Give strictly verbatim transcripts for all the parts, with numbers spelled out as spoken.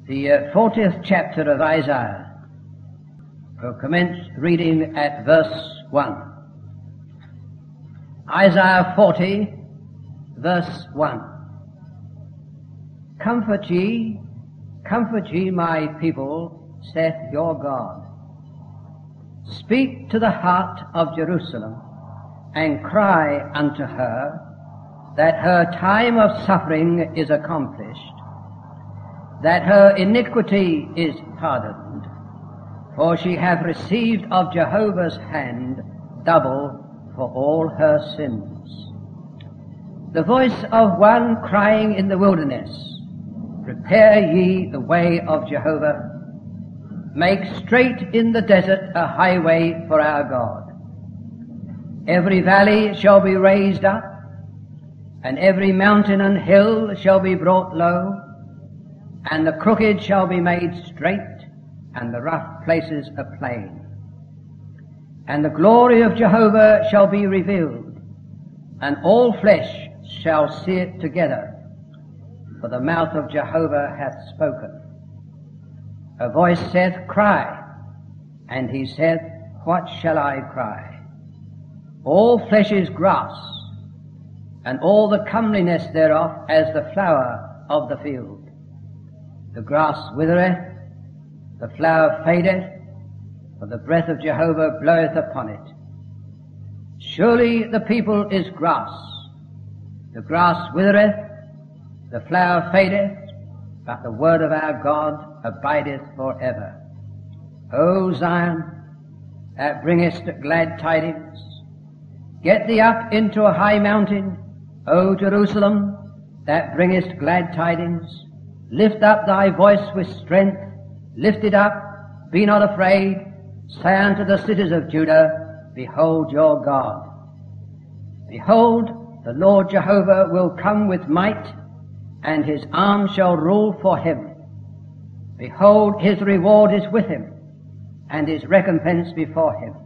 the uh, fortieth chapter of Isaiah. We'll commence reading at verse one. Isaiah forty, verse one. Comfort ye, comfort ye my people, saith your God. Speak to the heart of Jerusalem, and cry unto her, that her time of suffering is accomplished, that her iniquity is pardoned, for she hath received of Jehovah's hand double for all her sins. The voice of one crying in the wilderness, prepare ye the way of Jehovah, make straight in the desert a highway for our God. Every valley shall be raised up, and every mountain and hill shall be brought low, and the crooked shall be made straight, and the rough places a plain. And the glory of Jehovah shall be revealed, and all flesh shall see it together, for the mouth of Jehovah hath spoken. A voice saith, Cry. And he saith, What shall I cry? All flesh is grass, and all the comeliness thereof as the flower of the field. The grass withereth, the flower fadeth, for the breath of Jehovah bloweth upon it. Surely the people is grass. The grass withereth, the flower fadeth, but the word of our God abideth forever. O Zion, thou bringest glad tidings. Get thee up into a high mountain, O Jerusalem, that bringest glad tidings. Lift up thy voice with strength, lift it up, be not afraid. Say unto the cities of Judah, Behold your God. Behold, the Lord Jehovah will come with might, and his arm shall rule for him. Behold, his reward is with him, and his recompense before him.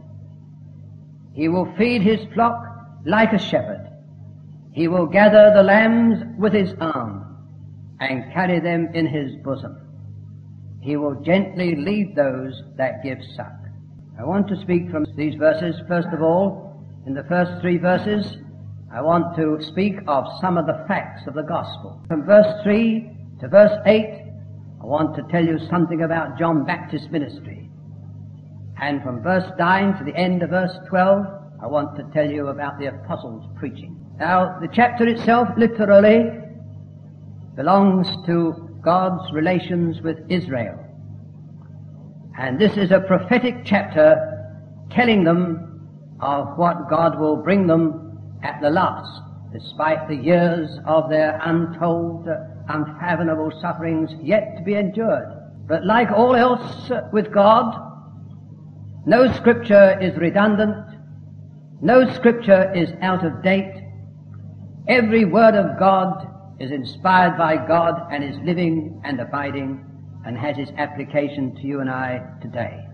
He will feed his flock like a shepherd. He will gather the lambs with his arm, and carry them in his bosom. He will gently lead those that give suck. I want to speak from these verses. First of all, in the first three verses, I want to speak of some of the facts of the gospel. From verse three to verse eight, I want to tell you something about John Baptist's ministry. And from verse nine to the end of verse twelve, I want to tell you about the apostles' preaching. Now, the chapter itself literally belongs to God's relations with Israel. And this is a prophetic chapter telling them of what God will bring them at the last, despite the years of their untold, unfathomable sufferings yet to be endured. But like all else with God, no scripture is redundant, no scripture is out of date. Every word of God is inspired by God and is living and abiding and has its application to you and I today.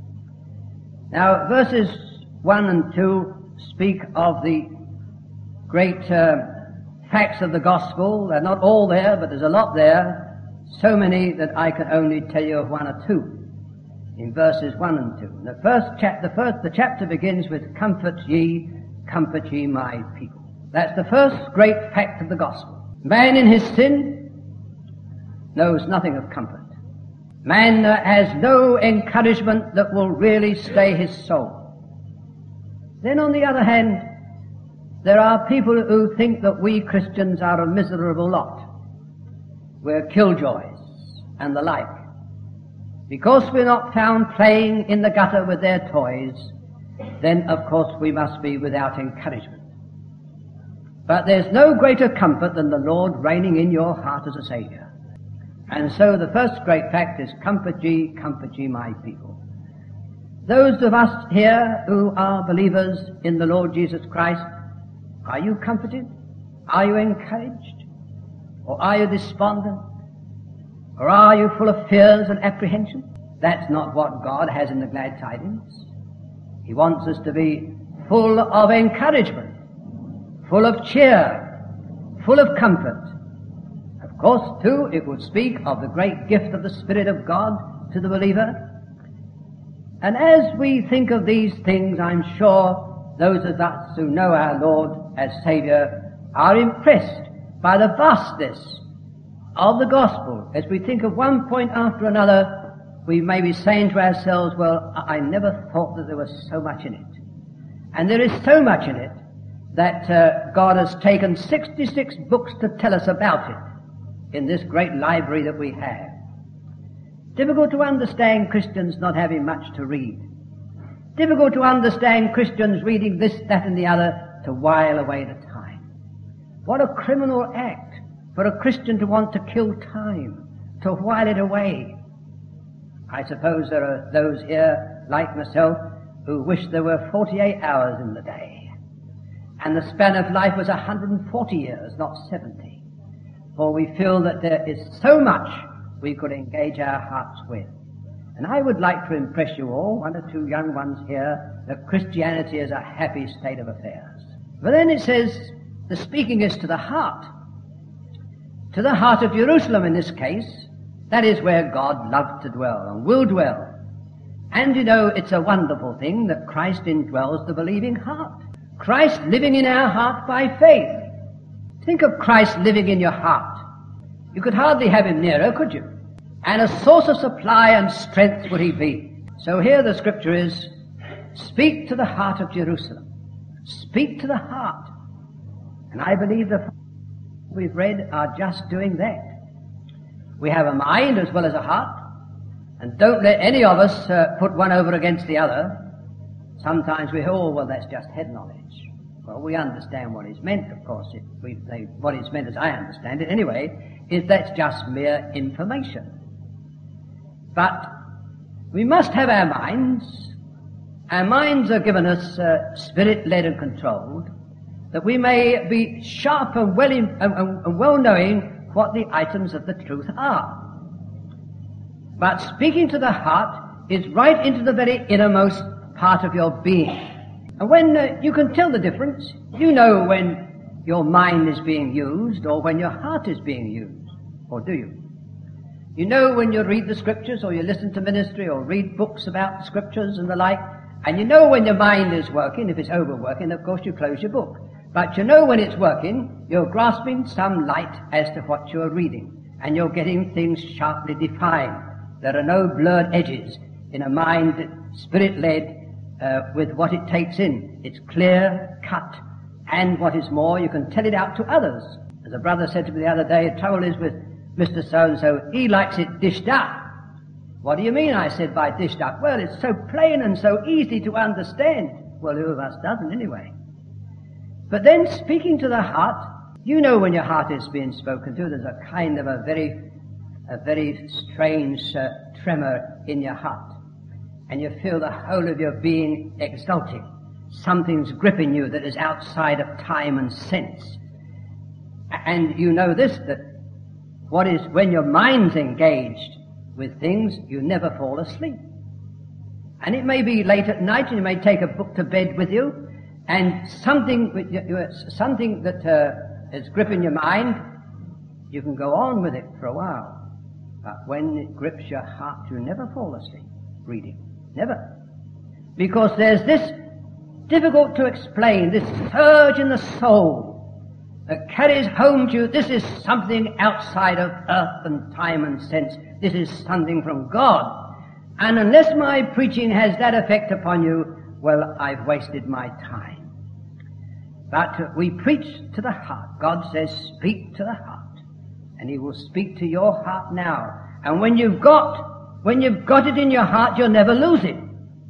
Now, verses one and two speak of the great uh, facts of the gospel. They're not all there, but there's a lot there. So many that I can only tell you of one or two in verses one and two. The first chapter, the first, the chapter begins with, Comfort ye, comfort ye my people. That's the first great fact of the gospel. Man in his sin knows nothing of comfort. Man uh, has no encouragement that will really stay his soul. Then on the other hand, there are people who think that we Christians are a miserable lot. We're killjoys and the like. Because we're not found playing in the gutter with their toys, then of course we must be without encouragement. But there's no greater comfort than the Lord reigning in your heart as a Saviour. And so the first great fact is, comfort ye, comfort ye my people. Those of us here who are believers in the Lord Jesus Christ, are you comforted? Are you encouraged? Or are you despondent? Or are you full of fears and apprehension? That's not what God has in the glad tidings. He wants us to be full of encouragement, full of cheer, full of comfort. Of course, too, it would speak of the great gift of the Spirit of God to the believer. And as we think of these things, I'm sure those of us who know our Lord as Saviour are impressed by the vastness of the gospel. As we think of one point after another, we may be saying to ourselves, well, I never thought that there was so much in it. And there is so much in it that uh, God has taken sixty-six books to tell us about it in this great library that we have. Difficult to understand Christians not having much to read. Difficult to understand Christians reading this, that and the other to while away the time. What a criminal act for a Christian to want to kill time, to while it away. I suppose there are those here, like myself, who wish there were forty-eight hours in the day, and the span of life was one hundred forty years, not seventy. For we feel that there is so much we could engage our hearts with. And I would like to impress you all, one or two young ones here, that Christianity is a happy state of affairs. But then it says, the speaking is to the heart. To the heart of Jerusalem in this case. That is where God loved to dwell and will dwell. And you know, it's a wonderful thing that Christ indwells the believing heart. Christ living in our heart by faith. Think of Christ living in your heart. You could hardly have him nearer, could you? And a source of supply and strength would he be. So here the scripture is, speak to the heart of Jerusalem. Speak to the heart. And I believe the we've read are just doing that. We have a mind as well as a heart. And don't let any of us uh, put one over against the other. Sometimes we, oh, well, that's just head knowledge. Well, we understand what is meant, of course. It, we, they, what is meant, as I understand it anyway, is that's just mere information. But we must have our minds. Our minds are given us uh, spirit-led and controlled, that we may be sharp and well, in, and, and well knowing what the items of the truth are. But speaking to the heart is right into the very innermost part of your being. And when uh, you can tell the difference, you know when your mind is being used or when your heart is being used. Or do you? You know when you read the scriptures or you listen to ministry or read books about the scriptures and the like, and you know when your mind is working. If it's overworking, of course you close your book. But you know when it's working, you're grasping some light as to what you're reading, and you're getting things sharply defined. There are no blurred edges in a mind that's spirit-led uh, with what it takes in. It's clear, cut, and what is more, you can tell it out to others. As a brother said to me the other day, the trouble is with Mister So-and-so, he likes it dished up. What do you mean, I said, by dished up? Well, it's so plain and so easy to understand. Well, who of us doesn't anyway? But then speaking to the heart, you know when your heart is being spoken to, there's a kind of a very, a very strange uh, tremor in your heart. And you feel the whole of your being exulting. Something's gripping you that is outside of time and sense. And you know this, that what is, when your mind's engaged with things, you never fall asleep. And it may be late at night and you may take a book to bed with you, and something, something that uh, is gripping your mind, you can go on with it for a while. But when it grips your heart, you never fall asleep reading. Never. Because there's this difficult to explain, this surge in the soul that carries home to you, this is something outside of earth and time and sense. This is something from God. And unless my preaching has that effect upon you, well, I've wasted my time. But we preach to the heart. God says, speak to the heart. And he will speak to your heart now. And when you've got, when you've got it in your heart, you'll never lose it.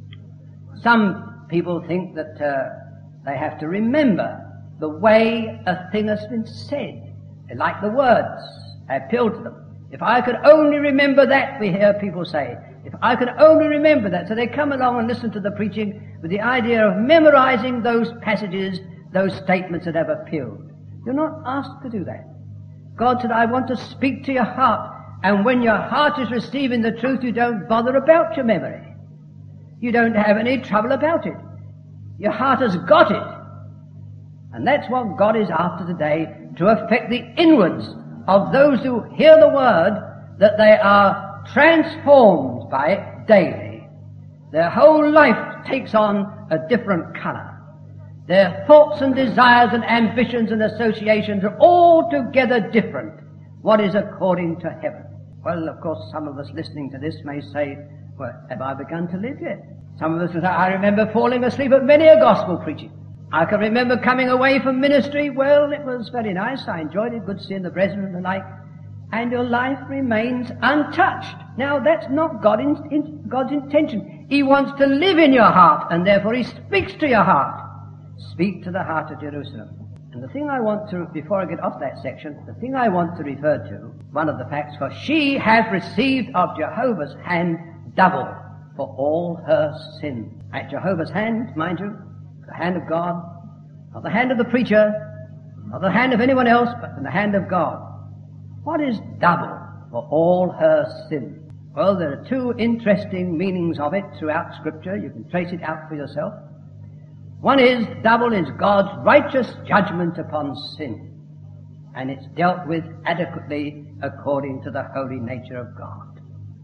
Some people think that uh, they have to remember the way a thing has been said. They like the words. They appeal to them. If I could only remember that, we hear people say. If I could only remember that. So they come along and listen to the preaching with the idea of memorizing those passages, those statements that have appealed. You're not asked to do that. God said, I want to speak to your heart. And when your heart is receiving the truth, you don't bother about your memory. You don't have any trouble about it. Your heart has got it. And that's what God is after today, to affect the inwards of those who hear the word that they are transformed by it daily. Their whole life takes on a different color. Their thoughts and desires and ambitions and associations are altogether different. What is according to heaven? Well, of course, some of us listening to this may say, well, have I begun to live yet? Some of us will say, I remember falling asleep at many a gospel preaching. I can remember coming away from ministry. Well, it was very nice. I enjoyed it. Good seeing the brethren and the like. And your life remains untouched. Now, that's not God in, in, God's intention. He wants to live in your heart, and therefore He speaks to your heart. Speak to the heart of Jerusalem. And the thing I want to, before I get off that section, the thing I want to refer to, one of the facts, for she has received of Jehovah's hand double for all her sin. At Jehovah's hand, mind you, the hand of God, not the hand of the preacher, not the hand of anyone else, but in the hand of God. What is double for all her sin? Well, there are two interesting meanings of it throughout Scripture. You can trace it out for yourself. One is, double is God's righteous judgment upon sin, and it's dealt with adequately according to the holy nature of God.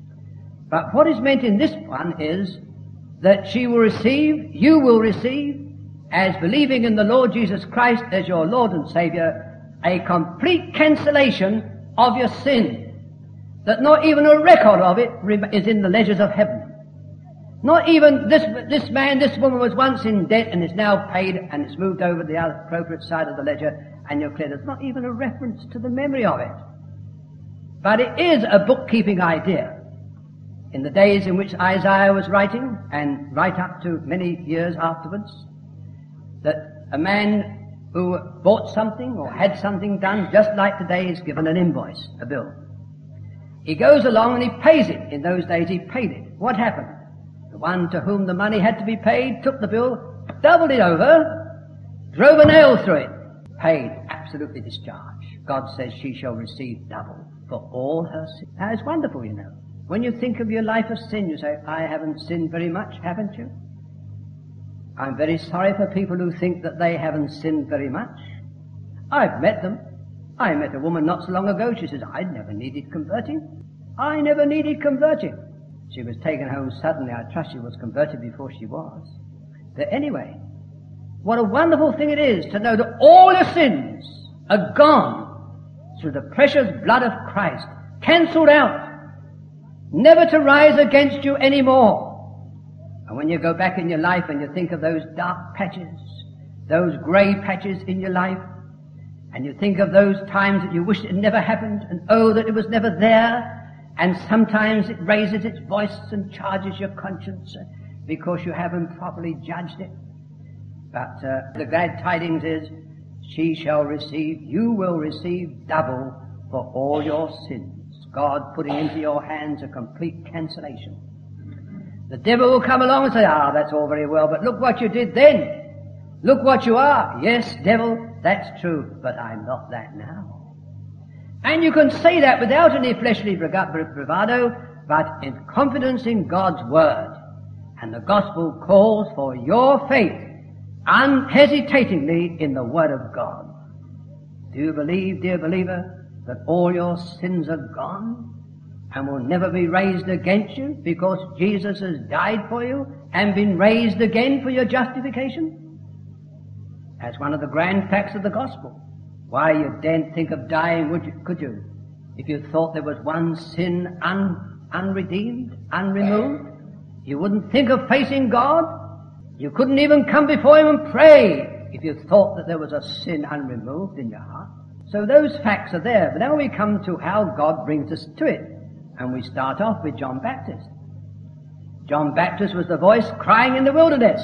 But what is meant in this one is that she will receive, you will receive, as believing in the Lord Jesus Christ as your Lord and Savior, a complete cancellation of your sin, that not even a record of it is in the ledgers of heaven. Not even this this man, this woman was once in debt and is now paid and it's moved over to the appropriate side of the ledger and you're clear. There's not even a reference to the memory of it. But it is a bookkeeping idea. In the days in which Isaiah was writing, and right up to many years afterwards, that a man who bought something or had something done, just like today, is given an invoice, a bill. He goes along and he pays it. In those days he paid it. What happened? The one to whom the money had to be paid took the bill, doubled it over, drove a nail through it, paid, absolutely discharged. God says she shall receive double for all her sin. Now it's wonderful, you know. When you think of your life of sin, you say, I haven't sinned very much, haven't you? I'm very sorry for people who think that they haven't sinned very much. I've met them. I met a woman not so long ago. She says, I never needed converting. I never needed converting. She was taken home suddenly. I trust she was converted before she was. But anyway, what a wonderful thing it is to know that all your sins are gone through the precious blood of Christ, cancelled out, never to rise against you anymore. And when you go back in your life and you think of those dark patches, those grey patches in your life, and you think of those times that you wish it never happened, and oh, that it was never there, and sometimes it raises its voice and charges your conscience because you haven't properly judged it. But uh, the glad tidings is, she shall receive, you will receive double for all your sins. God putting into your hands a complete cancellation. The devil will come along and say, ah, that's all very well, but look what you did then. Look what you are. Yes, devil, that's true, but I'm not that now. And you can say that without any fleshly bravado, but in confidence in God's Word. And the Gospel calls for your faith unhesitatingly in the Word of God. Do you believe, dear believer, that all your sins are gone and will never be raised against you because Jesus has died for you and been raised again for your justification? That's one of the grand facts of the Gospel. Why, you daren't think of dying, would you, could you, if you thought there was one sin un, unredeemed, unremoved? You wouldn't think of facing God? You couldn't even come before Him and pray if you thought that there was a sin unremoved in your heart. So those facts are there. But now we come to how God brings us to it. And we start off with John Baptist. John Baptist was the voice crying in the wilderness.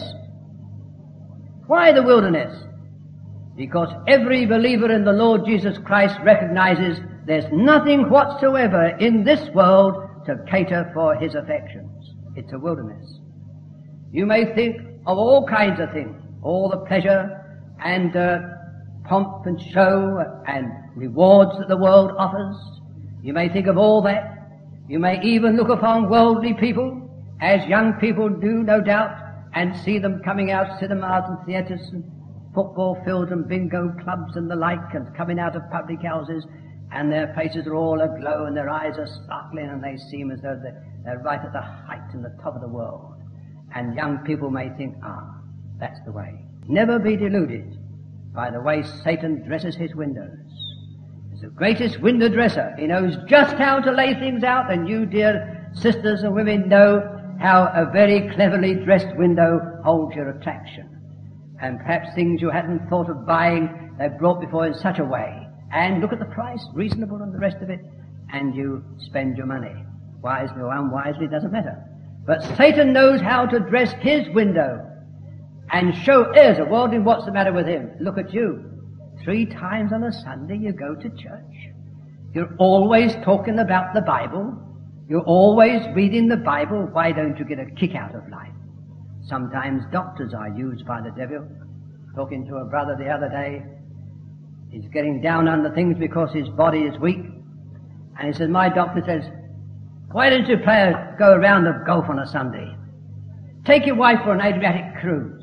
Why the wilderness? Because every believer in the Lord Jesus Christ recognizes there's nothing whatsoever in this world to cater for His affections. It's a wilderness. You may think of all kinds of things, all the pleasure and uh, pomp and show and rewards that the world offers. You may think of all that. You may even look upon worldly people, as young people do, no doubt, and see them coming out cinemas and theatres and football fields and bingo clubs and the like, and coming out of public houses and their faces are all aglow and their eyes are sparkling and they seem as though they're, they're right at the height and the top of the world. And young people may think, ah, that's the way. Never be deluded by the way Satan dresses his windows. He's the greatest window dresser. He knows just how to lay things out, and you, dear sisters and women, know how a very cleverly dressed window holds your attraction. And perhaps things you hadn't thought of buying, they're brought before in such a way. And look at the price, reasonable and the rest of it, and you spend your money. Wisely or unwisely, doesn't matter. But Satan knows how to dress his window and show heirs of worldling what's the matter with him. Look at you. Three times on a Sunday you go to church. You're always talking about the Bible. You're always reading the Bible. Why don't you get a kick out of life? Sometimes doctors are used by the devil. Talking to a brother the other day, he's getting down under things because his body is weak. And he says, my doctor says, why don't you play a, go around of golf on a Sunday? Take your wife for an Adriatic cruise.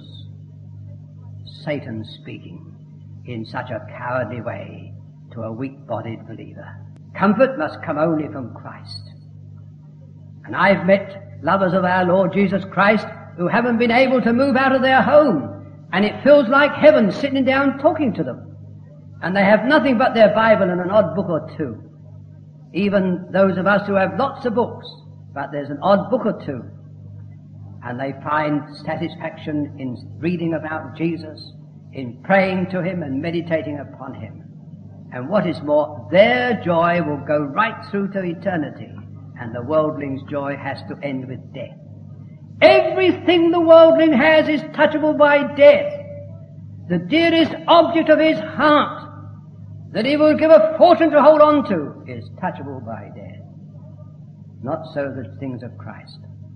Satan speaking in such a cowardly way to a weak-bodied believer. Comfort must come only from Christ. And I've met lovers of our Lord Jesus Christ who haven't been able to move out of their home, and it feels like heaven sitting down talking to them. And they have nothing but their Bible and an odd book or two. Even those of us who have lots of books, but there's an odd book or two. And they find satisfaction in reading about Jesus, in praying to him and meditating upon him. And what is more, their joy will go right through to eternity, and the worldling's joy has to end with death. Everything the worldling has is touchable by death. The dearest object of his heart, that he will give a fortune to hold on to, is touchable by death. Not so the things of Christ.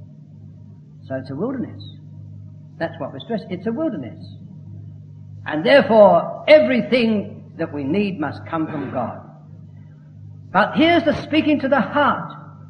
So it's a wilderness. That's what we're stressing. It's a wilderness. And therefore, everything that we need must come from God. But here's the speaking to the heart.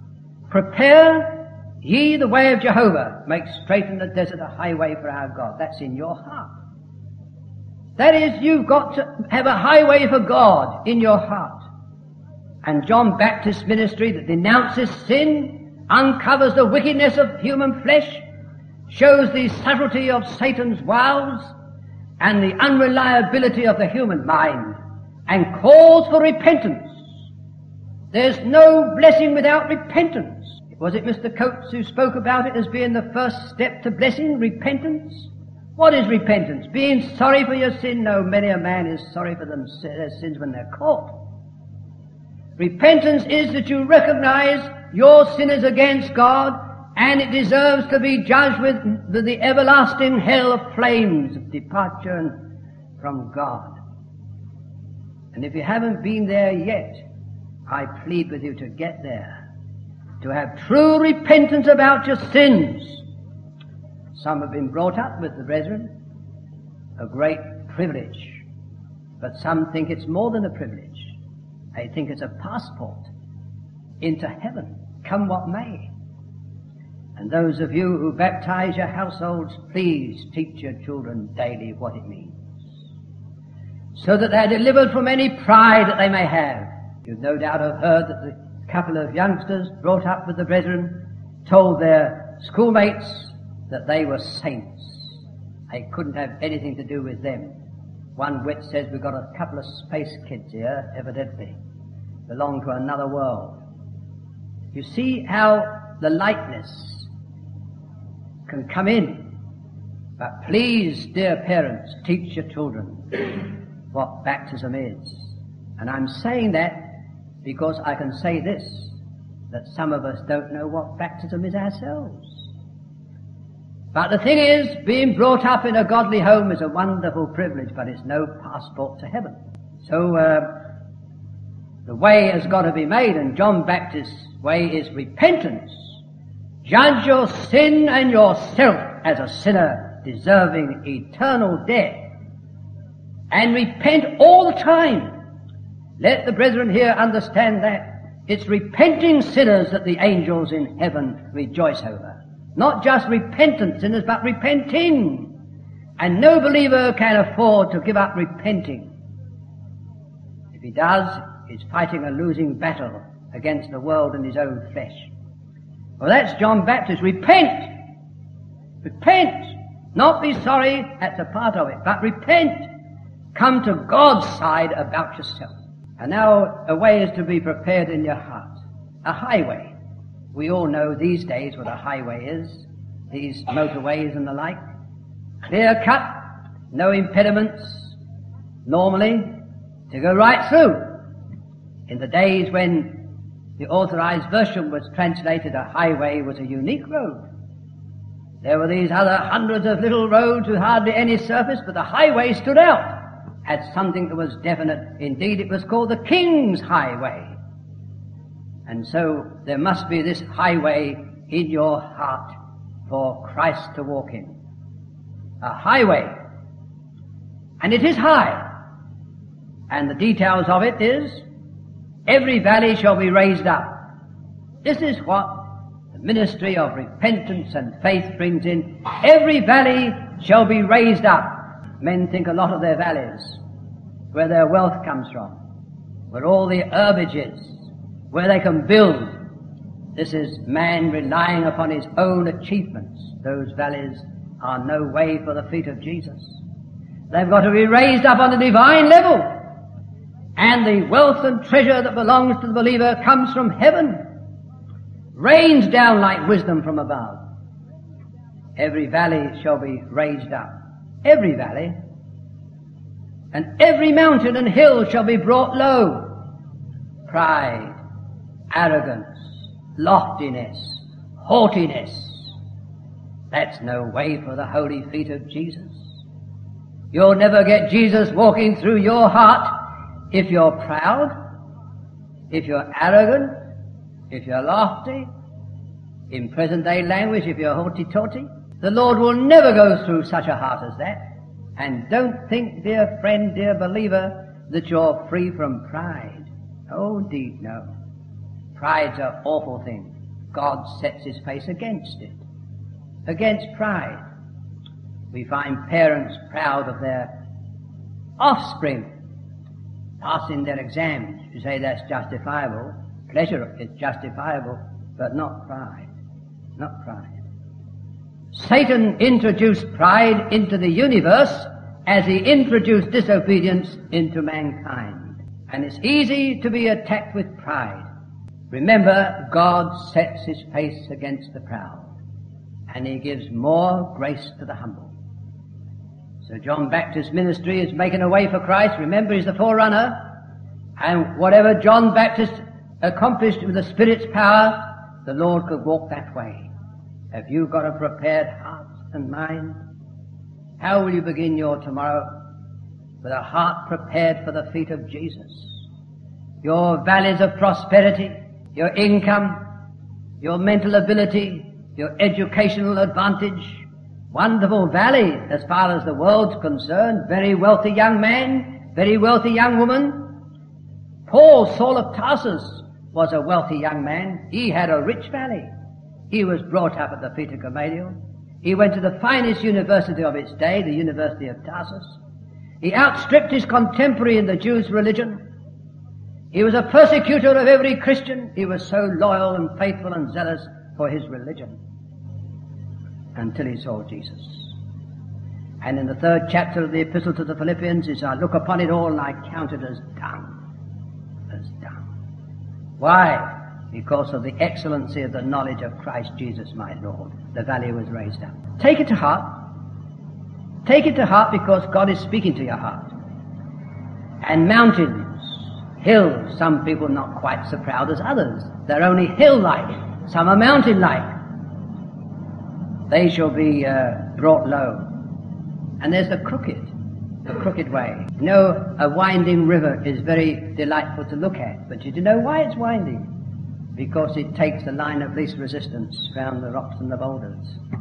Prepare ye the way of Jehovah. Make straight in the desert a highway for our God. That's in your heart. That is, you've got to have a highway for God in your heart. And John Baptist's ministry that denounces sin, uncovers the wickedness of human flesh, shows the subtlety of Satan's wiles and the unreliability of the human mind, and calls for repentance. There's no blessing without repentance. Was it Mister Coates who spoke about it as being the first step to blessing? Repentance? What is repentance? Being sorry for your sin? No, many a man is sorry for them, their sins when they're caught. Repentance is that you recognize your sin is against God, and it deserves to be judged with, with the everlasting hell of flames of departure from God. And if you haven't been there yet, I plead with you to get there, to have true repentance about your sins. Some have been brought up with the brethren, a great privilege, but some think it's more than a privilege. They think it's a passport into heaven, come what may. And those of you who baptize your households, please teach your children daily what it means, so that they're delivered from any pride that they may have. You've no doubt have heard that the couple of youngsters brought up with the brethren told their schoolmates that they were saints. They couldn't have anything to do with them. One wit says we've got a couple of space kids here, evidently, belong to another world. You see how the likeness can come in. But please, dear parents, teach your children what baptism is. And I'm saying that because I can say this, that some of us don't know what baptism is ourselves. But the thing is, being brought up in a godly home is a wonderful privilege, but it's no passport to heaven. So uh, the way has got to be made, and John Baptist's way is repentance. Judge your sin and yourself as a sinner deserving eternal death, and repent all the time. Let the brethren here understand that. It's repenting sinners that the angels in heaven rejoice over. Not just repentant sinners, but repenting. And no believer can afford to give up repenting. If he does, is fighting a losing battle against the world and his own flesh. Well, that's John Baptist. Repent! Repent! Not be sorry, that's a part of it, but repent! Come to God's side about yourself. And now a way is to be prepared in your heart. A highway. We all know these days what a highway is. These motorways and the like. Clear cut, no impediments, normally, to go right through. In the days when the authorized version was translated, a highway was a unique road. There were these other hundreds of little roads with hardly any surface, but the highway stood out as something that was definite. Indeed, it was called the King's Highway. And so there must be this highway in your heart for Christ to walk in. A highway. And it is high. And the details of it is, every valley shall be raised up. This is what the ministry of repentance and faith brings in. Every valley shall be raised up. Men think a lot of their valleys, where their wealth comes from, where all the herbage is, where they can build. This is man relying upon his own achievements. Those valleys are no way for the feet of Jesus. They've got to be raised up on the divine level. And the wealth and treasure that belongs to the believer comes from heaven, rains down like wisdom from above. Every valley shall be raised up. Every valley. And every mountain and hill shall be brought low. Pride, arrogance, loftiness, haughtiness. That's no way for the holy feet of Jesus. You'll never get Jesus walking through your heart if you're proud, if you're arrogant, if you're lofty, in present-day language, if you're haughty-taughty. The Lord will never go through such a heart as that. And don't think, dear friend, dear believer, that you're free from pride. Oh, indeed, no. Pride's an awful thing. God sets his face against it. Against pride. We find parents proud of their offspring passing their exams. You say that's justifiable. Pleasure is justifiable, but not pride. Not pride. Satan introduced pride into the universe as he introduced disobedience into mankind. And it's easy to be attacked with pride. Remember, God sets his face against the proud, and he gives more grace to the humble. So John Baptist's ministry is making a way for Christ. Remember, he's the forerunner. And whatever John Baptist accomplished with the Spirit's power, the Lord could walk that way. Have you got a prepared heart and mind? How will you begin your tomorrow? With a heart prepared for the feet of Jesus. Your valleys of prosperity, your income, your mental ability, your educational advantage, wonderful valley as far as the world's concerned, very wealthy young man, very wealthy young woman. Paul, Saul of Tarsus, was a wealthy young man. He had a rich valley. He was brought up at the feet of Gamaliel. He went to the finest university of its day, the University of Tarsus. He outstripped his contemporary in the Jews' religion. He was a persecutor of every Christian. He was so loyal and faithful and zealous for his religion until he saw Jesus. And in the third chapter of the Epistle to the Philippians, is I look upon it all and I count it as dung. As dung. Why? Because of the excellency of the knowledge of Christ Jesus my Lord. The valley was raised up. Take it to heart. Take it to heart because God is speaking to your heart. And mountains, hills, some people not quite so proud as others. They're only hill-like. Some are mountain-like. They shall be uh, brought low. And there's the crooked, the crooked way. You know, a winding river is very delightful to look at, but you do know why it's winding? Because it takes the line of least resistance round the rocks and the boulders.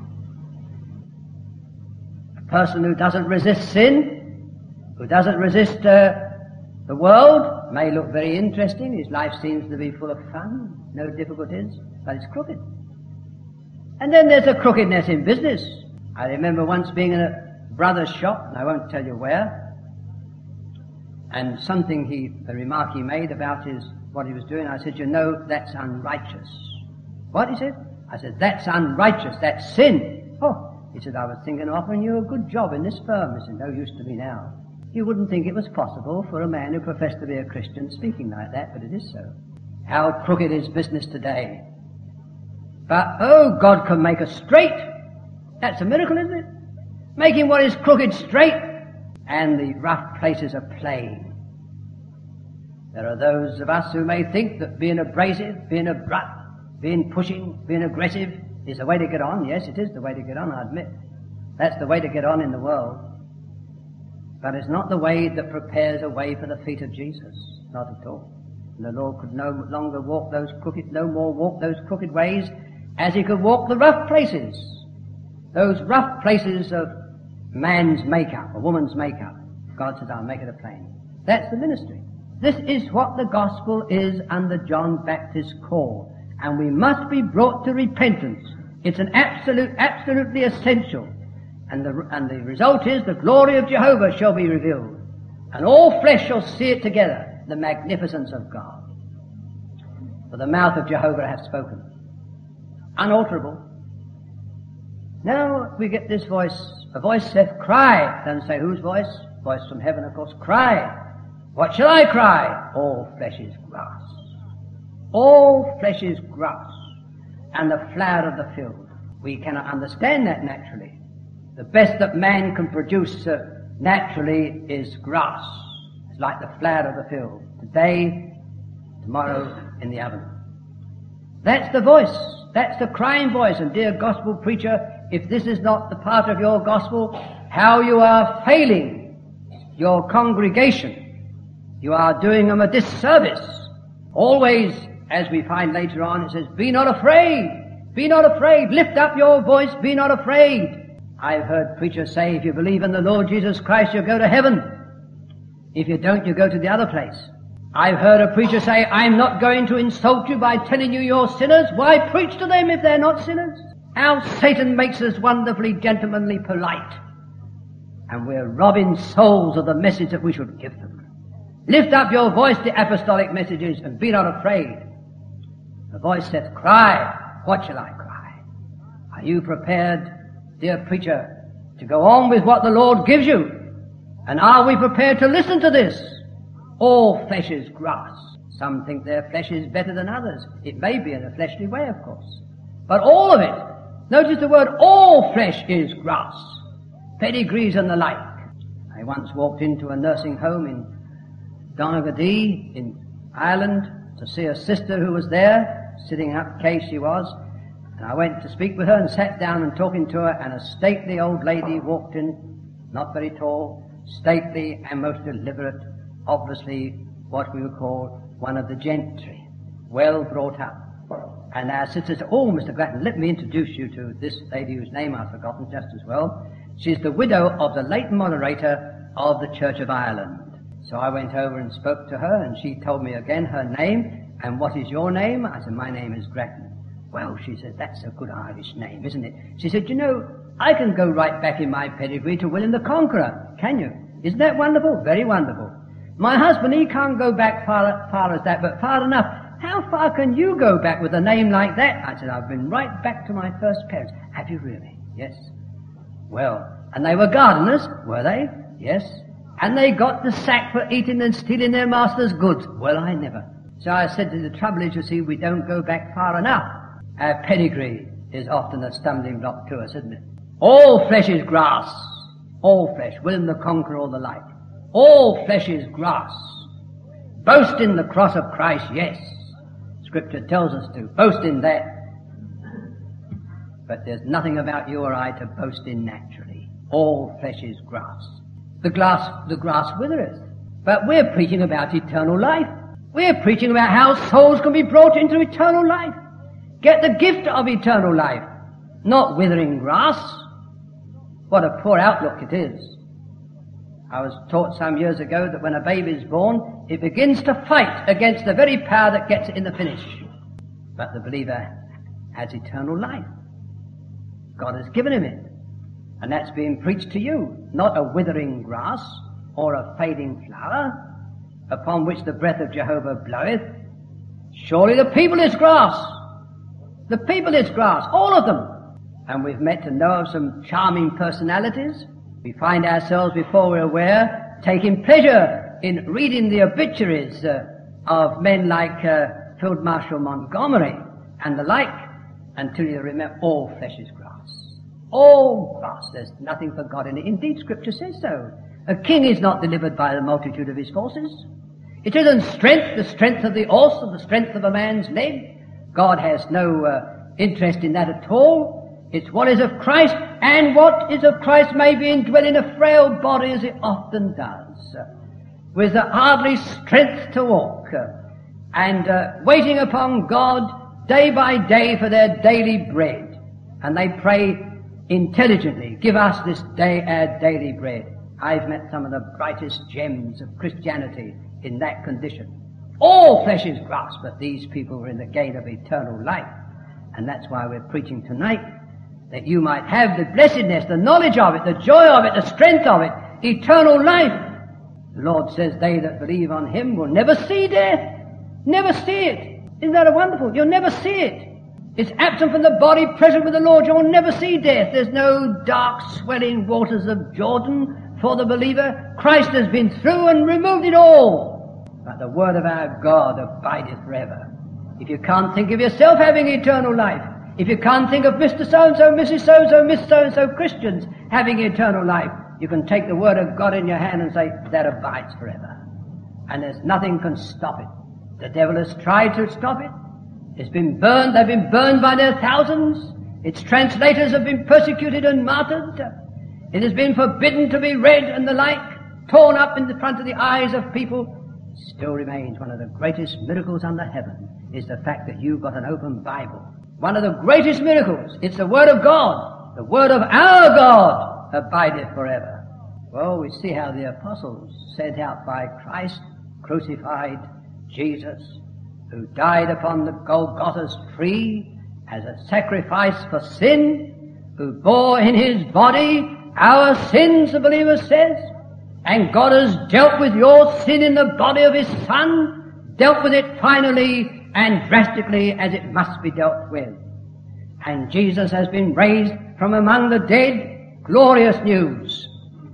A person who doesn't resist sin, who doesn't resist uh, the world, may look very interesting. His life seems to be full of fun, no difficulties, but it's crooked. And then there's a crookedness in business. I remember once being in a brother's shop, and I won't tell you where, And something he, a remark he made about his, what he was doing, I said, you know, that's unrighteous. What? He said. I said, that's unrighteous, that's sin. Oh, he said, I was thinking of offering you a good job in this firm. He said, no use to me now. You wouldn't think it was possible for a man who professed to be a Christian speaking like that, but it is so. How crooked is business today. But, oh, God can make us straight. That's a miracle, isn't it? Making what is crooked straight, and the rough places are plain. There are those of us who may think that being abrasive, being abrupt, being pushing, being aggressive is the way to get on. Yes, it is the way to get on, I admit. That's the way to get on in the world. But it's not the way that prepares a way for the feet of Jesus. Not at all. And the Lord could no longer walk those crooked, no more walk those crooked ways as he could walk the rough places. Those rough places of man's makeup, a woman's makeup. God says, I'll make it a plain. That's the ministry. This is what the gospel is under John Baptist's call. And we must be brought to repentance. It's an absolute, absolutely essential. And the, and the result is the glory of Jehovah shall be revealed. And all flesh shall see it together, the magnificence of God. For the mouth of Jehovah hath spoken. Unalterable. Now we get this voice. A voice saith, cry. Doesn't say whose voice? Voice from heaven, of course. Cry. What shall I cry? All flesh is grass. All flesh is grass. And the flower of the field. We cannot understand that naturally. The best that man can produce uh, naturally is grass. It's like the flower of the field. Today, tomorrow, in the oven. That's the voice. That's the crying voice. And dear gospel preacher, if this is not the part of your gospel, how you are failing your congregation. You are doing them a disservice. Always, as we find later on, it says, be not afraid. Be not afraid. Lift up your voice. Be not afraid. I've heard preachers say, if you believe in the Lord Jesus Christ, you'll go to heaven. If you don't, you go to the other place. I've heard a preacher say, I'm not going to insult you by telling you you're sinners. Why preach to them if they're not sinners? How Satan makes us wonderfully gentlemanly polite. And we're robbing souls of the message that we should give them. Lift up your voice, the apostolic messages, and be not afraid. The voice says, cry. What shall I cry? Are you prepared, dear preacher, to go on with what the Lord gives you? And are we prepared to listen to this? All flesh is grass. Some think their flesh is better than others. It may be in a fleshly way, of course. But all of it, notice the word, all flesh is grass. Pedigrees and the like. I once walked into a nursing home in Donaghadee in Ireland to see a sister who was there, sitting up, case she was. And I went to speak with her and sat down and talking to her, and a stately old lady walked in, not very tall, stately and most deliberate, obviously what we would call one of the gentry, well brought up. And our sister said, oh, Mister Grattan, let me introduce you to this lady whose name I've forgotten just as well. She's the widow of the late moderator of the Church of Ireland. So I went over and spoke to her, and she told me again her name. And what is your name? I said, my name is Grattan. Well, she said, that's a good Irish name, isn't it? She said, you know, I can go right back in my pedigree to William the Conqueror. Can you? Isn't that wonderful? Very wonderful. My husband, he can't go back far, far as that, but far enough. How far can you go back with a name like that? I said, I've been right back to my first parents. Have you really? Yes. Well, and they were gardeners, were they? Yes. And they got the sack for eating and stealing their master's goods. Well, I never. So I said, the trouble is, you see, we don't go back far enough. Our pedigree is often a stumbling block to us, isn't it? All flesh is grass. All flesh. William the Conqueror or the like. All flesh is grass. Boast in the cross of Christ, yes. Scripture tells us to. Boast in that. But there's nothing about you or I to boast in naturally. All flesh is grass. The grass, the grass withereth. But we're preaching about eternal life. We're preaching about how souls can be brought into eternal life. Get the gift of eternal life. Not withering grass. What a poor outlook it is. I was taught some years ago that when a baby is born, it begins to fight against the very power that gets it in the finish. But the believer has eternal life. God has given him it. And that's being preached to you. Not a withering grass or a fading flower. upon which the breath of Jehovah bloweth, surely the people is grass. The people is grass, all of them. And we've met to know of some charming personalities. We find ourselves, before we're aware, taking pleasure in reading the obituaries uh, of men like uh, Field Marshal Montgomery and the like, until you remember all flesh is grass. All grass. There's nothing for God in it. Indeed, Scripture says so. A king is not delivered by the multitude of his forces. It isn't strength, the strength of the horse, or the strength of a man's leg. God has no uh, interest in that at all. It's what is of Christ, and what is of Christ may be indwelt in a frail body, as it often does, uh, with uh, hardly strength to walk, uh, and uh, waiting upon God day by day for their daily bread. And they pray intelligently, give us this day our daily bread. I've met some of the brightest gems of Christianity in that condition. All flesh is grass, but these people are in the gain of eternal life. And that's why we're preaching tonight, that you might have the blessedness, the knowledge of it, the joy of it, the strength of it, eternal life. The Lord says they that believe on Him will never see death. Never see it. Isn't that a wonderful? You'll never see it. It's absent from the body, present with the Lord. You'll never see death. There's no dark swelling waters of Jordan for the believer. Christ has been through and removed it all. But the word of our God abideth forever. If you can't think of yourself having eternal life, if you can't think of Mister So-and-so, Missus So-and-so, Miss So-and-so Christians having eternal life, you can take the word of God in your hand and say, that abides forever. And there's nothing can stop it. The devil has tried to stop it. It's been burned. They've been burned by their thousands. Its translators have been persecuted and martyred. It has been forbidden to be read and the like, torn up in the front of the eyes of people. Still remains one of the greatest miracles under heaven is the fact that you've got an open Bible. One of the greatest miracles. It's the Word of God. The Word of our God abideth forever. Well, we see how the apostles sent out by Christ, crucified Jesus, who died upon the Golgotha's tree as a sacrifice for sin, who bore in His body our sins, the believer says, and God has dealt with your sin in the body of His Son, dealt with it finally and drastically as it must be dealt with. And Jesus has been raised from among the dead. Glorious news.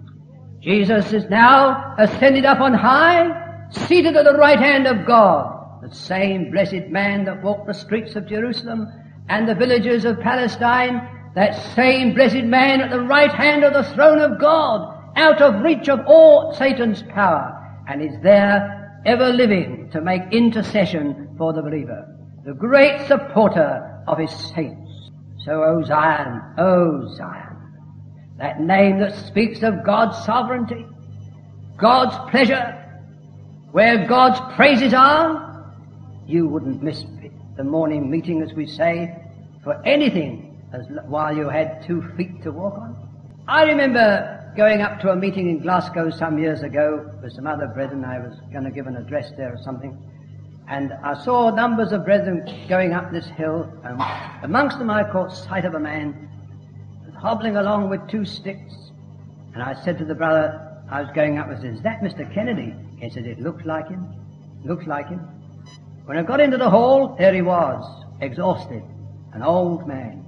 Jesus is now ascended up on high, seated at the right hand of God. The same blessed man that walked the streets of Jerusalem and the villages of Palestine, that same blessed man at the right hand of the throne of God, out of reach of all Satan's power, and is there ever living to make intercession for the believer, the great supporter of His saints. So, O Zion, O Zion, that name that speaks of God's sovereignty, God's pleasure, where God's praises are, you wouldn't miss the morning meeting, as we say, for anything as while you had two feet to walk on. I remember going up to a meeting in Glasgow some years ago with some other brethren. I was going to give an address there or something. And I saw numbers of brethren going up this hill. And amongst them I caught sight of a man hobbling along with two sticks. And I said to the brother I was going up, I said, is that Mister Kennedy? He said, it looks like him. Looks like him. When I got into the hall, there he was, exhausted, an old man.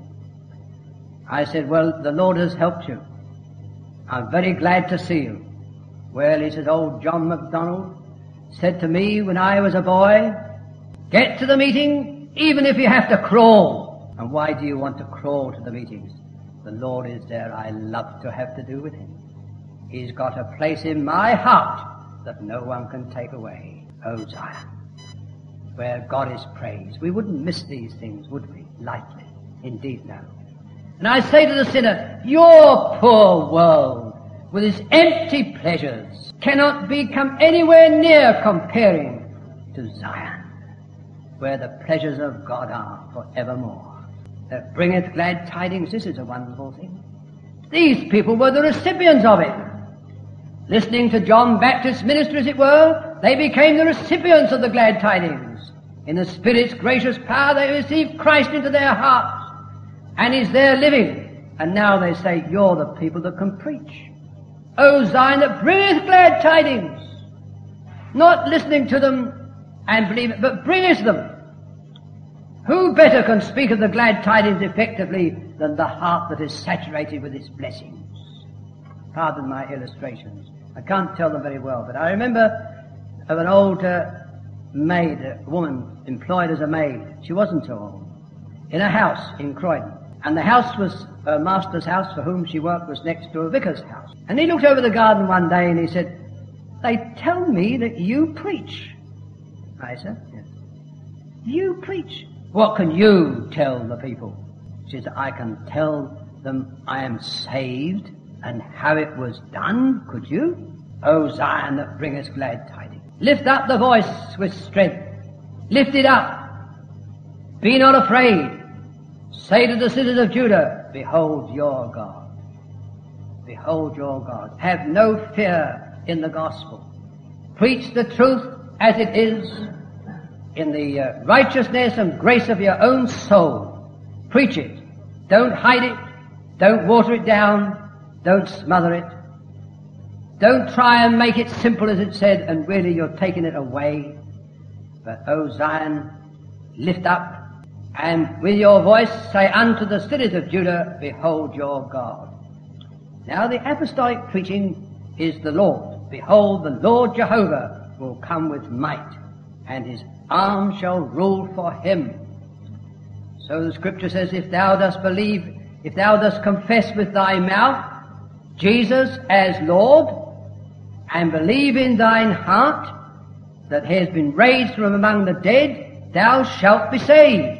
I said, well, the Lord has helped you. I'm very glad to see you. Well, he says, old John MacDonald said to me when I was a boy, get to the meeting even if you have to crawl. And why do you want to crawl to the meetings? The Lord is there. I love to have to do with Him. He's got a place in my heart that no one can take away. Oh, Zion, where God is praised. We wouldn't miss these things, would we? Lightly. Indeed, no. And I say to the sinner, your poor world, with its empty pleasures, cannot become anywhere near comparing to Zion, where the pleasures of God are forevermore. That bringeth glad tidings. This is a wonderful thing. These people were the recipients of it. Listening to John Baptist's ministry, as it were, they became the recipients of the glad tidings. In the Spirit's gracious power, they received Christ into their hearts, and is there living. And now they say, you're the people that can preach. O Zion, that bringeth glad tidings. Not listening to them and believing, but bringest them. Who better can speak of the glad tidings effectively than the heart that is saturated with its blessings? Pardon my illustrations. I can't tell them very well, but I remember of an old uh, maid, a woman employed as a maid. She wasn't so old. In a house in Croydon. And the house was, her master's house for whom she worked was next to a vicar's house. And he looked over the garden one day and he said, "They tell me that you preach." I said, "Yes." "You preach. What can you tell the people?" She said, "I can tell them I am saved and how it was done. Could you? O Zion that bringeth glad tidings. Lift up the voice with strength. Lift it up. Be not afraid. Say to the cities of Judah, behold your God. Behold your God. Have no fear in the gospel. Preach the truth as it is in the uh, righteousness and grace of your own soul. Preach it. Don't hide it. Don't water it down. Don't smother it. Don't try and make it simple as it said, and really you're taking it away. But, O Zion, lift up, and with your voice say unto the cities of Judah, behold your God. Now the apostolic preaching is the Lord. Behold, the Lord Jehovah will come with might, and his arm shall rule for him. So the scripture says, if thou dost believe, if thou dost confess with thy mouth Jesus as Lord, and believe in thine heart that he has been raised from among the dead, thou shalt be saved.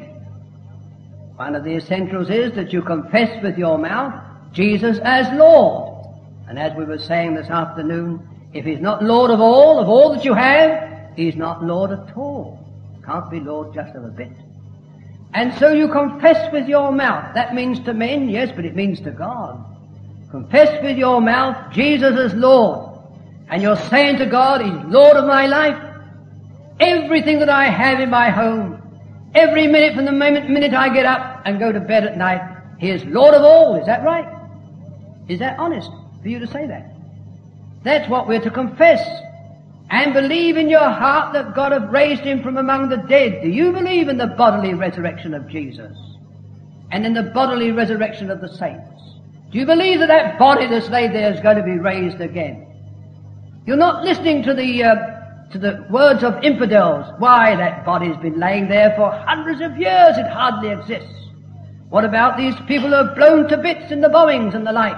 One of the essentials is that you confess with your mouth Jesus as Lord. And as we were saying this afternoon, if he's not Lord of all, of all that you have, he's not Lord at all. Can't be Lord just of a bit. And so you confess with your mouth. That means to men, yes, but it means to God. Confess with your mouth Jesus as Lord. And you're saying to God, he's Lord of my life. Everything that I have in my home, every minute from the moment, minute I get up and go to bed at night, he is Lord of all. Is that right? Is that honest for you to say that? That's what we're to confess. And believe in your heart that God hath raised him from among the dead. Do you believe in the bodily resurrection of Jesus? And in the bodily resurrection of the saints? Do you believe that that body that's laid there is going to be raised again? You're not listening to the uh, to the words of infidels. Why, that body's been laying there for hundreds of years. It hardly exists. What about these people who are blown to bits in the bombings and the like?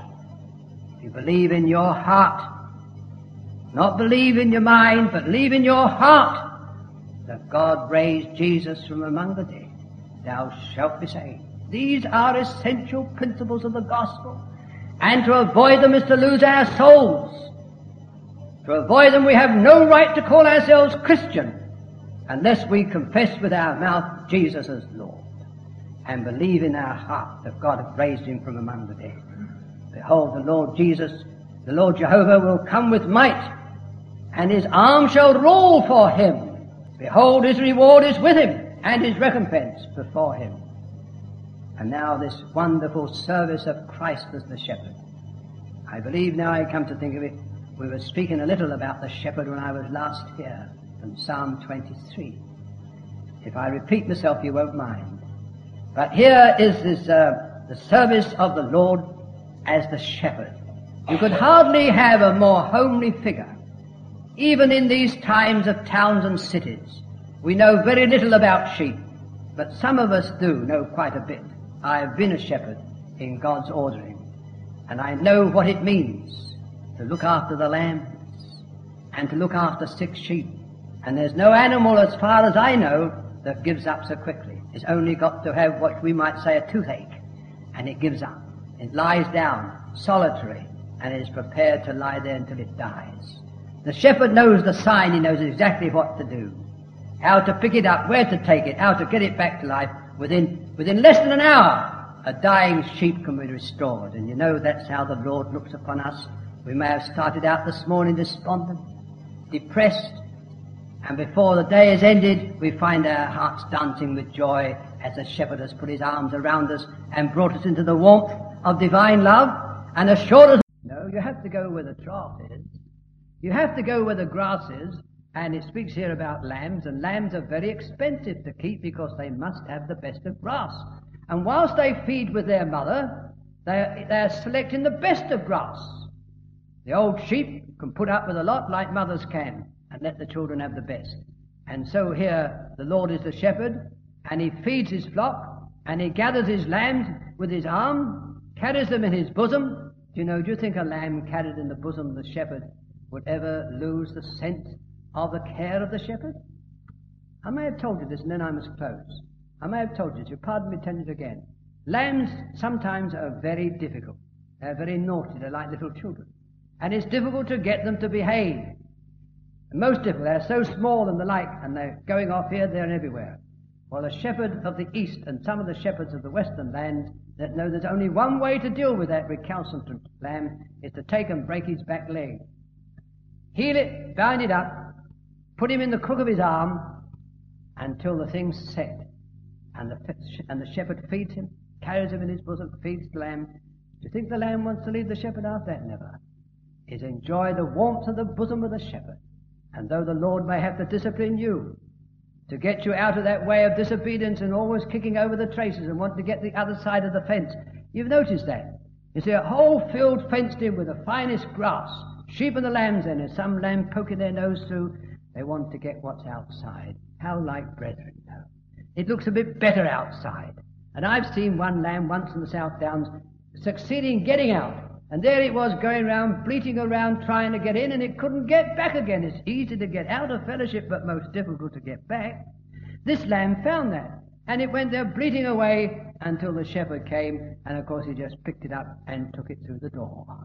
You believe in your heart. Not believe in your mind, but believe in your heart that God raised Jesus from among the dead. Thou shalt be saved. These are essential principles of the gospel. And to avoid them is to lose our souls. To avoid them we have no right to call ourselves Christian unless we confess with our mouth Jesus as Lord and believe in our heart that God hath raised him from among the dead. Behold, the Lord Jesus, the Lord Jehovah will come with might, and his arm shall rule for him. Behold, his reward is with him, and his recompense before him. And now this wonderful service of Christ as the shepherd. I believe now I come to think of it, we were speaking a little about the shepherd when I was last here, from Psalm twenty-three. If I repeat myself, you won't mind. But here is this, uh, the service of the Lord as the shepherd. You could hardly have a more homely figure. Even in these times of towns and cities, we know very little about sheep, but some of us do know quite a bit. I have been a shepherd in God's ordering, and I know what it means to look after the lambs and to look after sick sheep. And there's no animal, as far as I know, that gives up so quickly. It's only got to have what we might say a toothache, and it gives up. It lies down, solitary, and is prepared to lie there until it dies. The shepherd knows the sign. He knows exactly what to do, how to pick it up, where to take it, how to get it back to life. Within, within less than an hour, a dying sheep can be restored. And you know that's how the Lord looks upon us. We may have started out this morning despondent, depressed, and before the day is ended, we find our hearts dancing with joy as the shepherd has put his arms around us and brought us into the warmth of divine love and assured us. No, you have to go where the draught is. You have to go where the grass is, and it speaks here about lambs, and lambs are very expensive to keep because they must have the best of grass. And whilst they feed with their mother, they they are selecting the best of grass. The old sheep can put up with a lot like mothers can, and let the children have the best. And so here the Lord is the shepherd, and he feeds his flock, and he gathers his lambs with his arm, carries them in his bosom. Do you know, do you think a lamb carried in the bosom of the shepherd would ever lose the sense of the care of the shepherd? I may have told you this, and then I must close. I may have told you this, you pardon me telling it again. Lambs sometimes are very difficult. They're very naughty, they're like little children. And it's difficult to get them to behave. Most difficult, they're so small and the like, and they're going off here, there and everywhere. Well, the shepherd of the east and some of the shepherds of the western lands that know there's only one way to deal with that recalcitrant lamb is to take and break his back leg. Heal it, bind it up, put him in the crook of his arm until the thing's set. And the, and the shepherd feeds him, carries him in his bosom, feeds the lamb. Do you think the lamb wants to leave the shepherd after that? Never. Is enjoy the warmth of the bosom of the shepherd. And though the Lord may have to discipline you to get you out of that way of disobedience and always kicking over the traces and want to get the other side of the fence, you've noticed that. You see a whole field fenced in with the finest grass, sheep and the lambs in it, some lamb poking their nose through. They want to get what's outside. How like brethren, though. It looks a bit better outside. And I've seen one lamb once in the South Downs succeeding getting out. And there it was going round, bleating around, trying to get in, and it couldn't get back again. It's easy to get out of fellowship, but most difficult to get back. This lamb found that. And it went there bleating away until the shepherd came, and of course he just picked it up and took it through the door.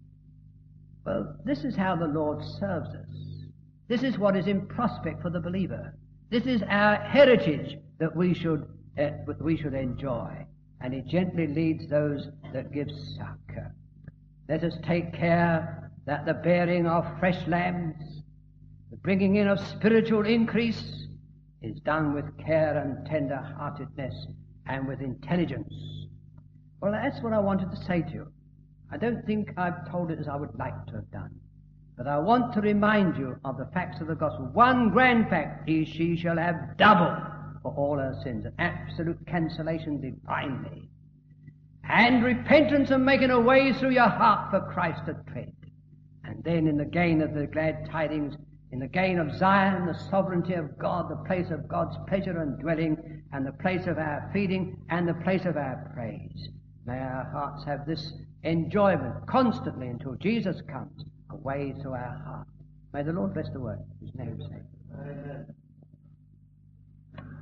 Well, this is how the Lord serves us. This is what is in prospect for the believer. This is our heritage that we should uh, we should enjoy. And he gently leads those that give suck. Let us take care that the bearing of fresh lambs, the bringing in of spiritual increase, is done with care and tender-heartedness and with intelligence. Well, that's what I wanted to say to you. I don't think I've told it as I would like to have done. But I want to remind you of the facts of the gospel. One grand fact is she shall have double for all her sins, an absolute cancellation divinely. And repentance and making a way through your heart for Christ to tread. And then in the gain of the glad tidings, in the gain of Zion, the sovereignty of God, the place of God's pleasure and dwelling, and the place of our feeding, and the place of our praise. May our hearts have this enjoyment constantly until Jesus comes, a way through our heart. May the Lord bless the word. In His name sake. Amen.